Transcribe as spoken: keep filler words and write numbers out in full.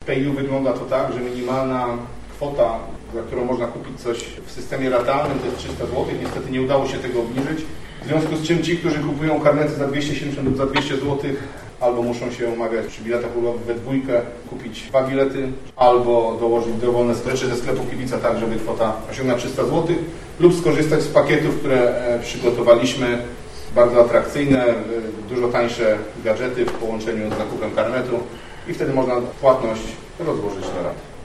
PayU wygląda to tak, że minimalna kwota, za którą można kupić coś w systemie ratalnym, to jest trzysta złotych. Niestety nie udało się tego obniżyć. W związku z czym ci, którzy kupują karnety za dwieście siedemdziesiąt lub za dwieście złotych, albo muszą się umawiać przy biletach ulgowych we dwójkę, kupić dwa bilety, albo dołożyć dowolne rzeczy ze sklepu Kibica tak, żeby kwota osiągnęła trzysta złotych, lub skorzystać z pakietów, które przygotowaliśmy, bardzo atrakcyjne, dużo tańsze gadżety w połączeniu z zakupem karnetu i wtedy można płatność rozłożyć na ratę.